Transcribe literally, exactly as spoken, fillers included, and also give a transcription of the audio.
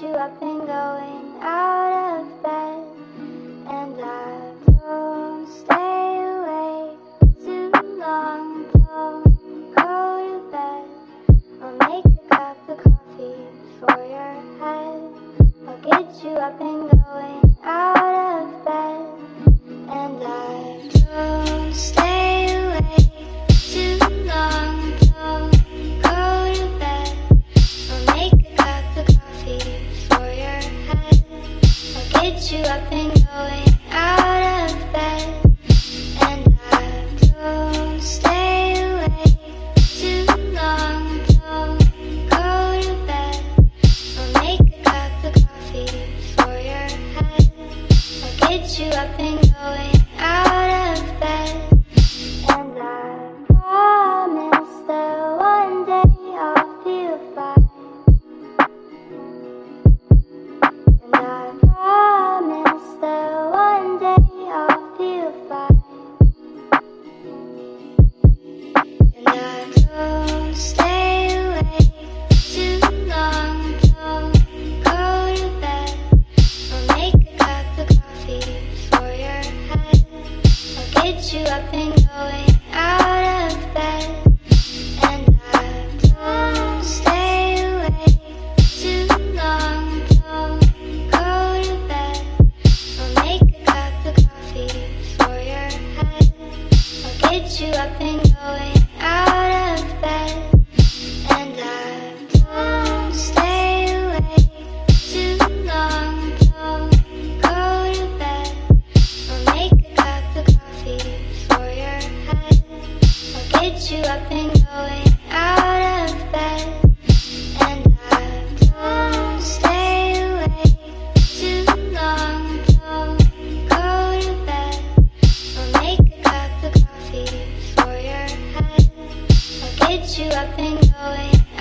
you up and going out of bed, and I don't stay awake too long. Don't go to bed. I'll make a cup of coffee for your head. I'll get you up and going out of bed, and I don't stay awake too long. Don't go to bed. I'll make a cup of coffee for your head. I'll get you up and going out of bed, and I don't stay awake too long. Don't go to bed. I'll make a cup of coffee for your head. I'll get you up and going out of bed, and I promise that one day I'll feel fine. And I promise that one day I'll feel fine. And I don't stay awake too long. Don't go to bed. I'll make a cup of coffee for your head. I'll get you up and going out of bed, and I don't stay awake too long. Don't go to bed. I'll make a cup of coffee for your head. I'll get you up and going out of bed, and I don't stay awake too long. Don't go to bed. I'll make a cup of coffee for your head. I'll get you up and going out of bed, and I don't stay awake too long. Don't go to bed. I'll make a cup of coffee for your head. I'll get you up and going